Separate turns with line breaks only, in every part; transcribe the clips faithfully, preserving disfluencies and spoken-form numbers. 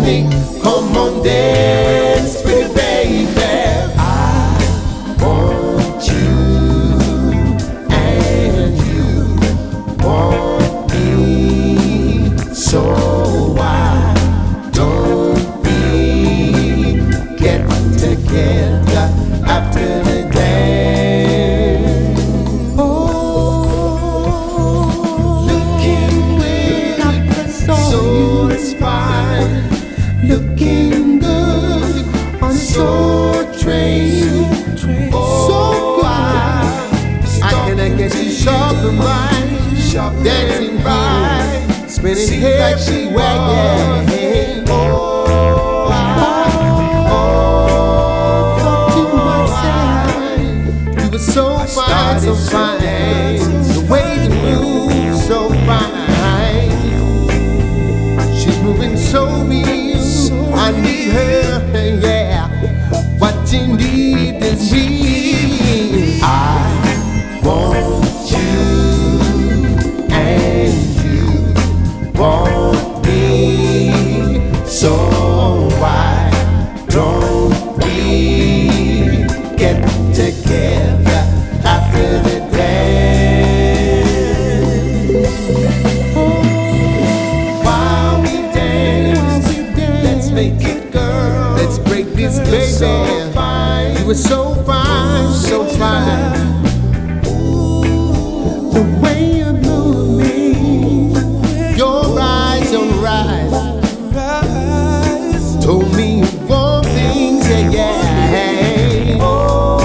destiny. Come on, dance, pretty baby. I want you, and you want me. So why don't we get together after the dance? Oh, looking good, so it's fine. Looking good on the soul train. Oh, I, I cannot get you sharp and right, dancing by, spinning hair everywhere. Yeah. Oh, I, oh, thought to myself, you were so fine, so fine. The way you move, so fine. She's moving so real. I need her, yeah. What you need is me. I want you, and you want me. So why don't we get together after the dance? While we dance, let's make it, girl. Let's break this, baby. So fine. You were so fine, so fine. The way you move me, your eyes, your eyes, told me one thing, yeah, yeah. Oh,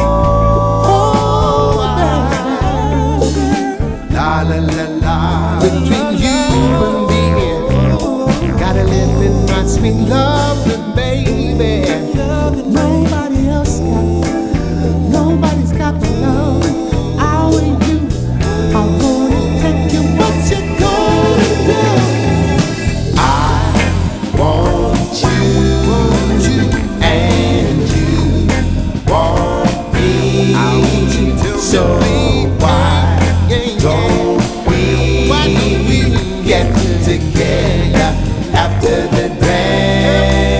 la la la la. Between you and me, gotta live in my sweet love, baby. Nobody else got, nobody's got the love. I want you, I wanna take you. What you gonna do? I want you, and you want me. I want you to so why don't we, why don't we get together after the dance?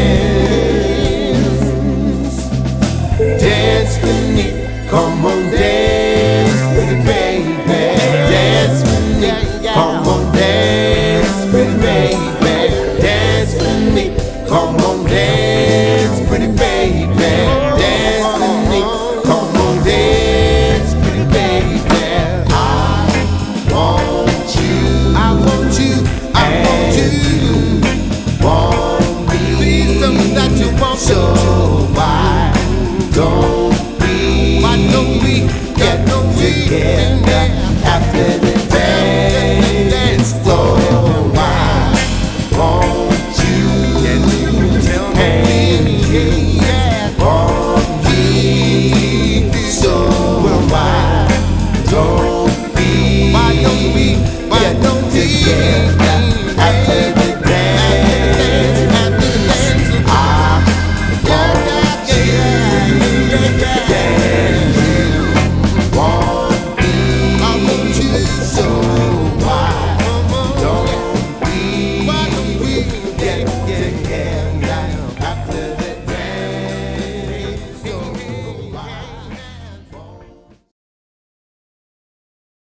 Dance with me, come on, dance with me, baby. Dance with me, come on, dance with me, baby. Dance with me, come on, dance, pretty baby. Dance with me, come on, dance, pretty baby. I want you, I want you, I want you, want me. Please tell me that you want me. So why don't we, why don't we get together after the dance? So why won't you, can you tell me, yeah, want me? So why don't we, why don't we, why don't we get together after the dance? After the dance, I want you, and you want me. I want you, so why don't we, why don't we get together?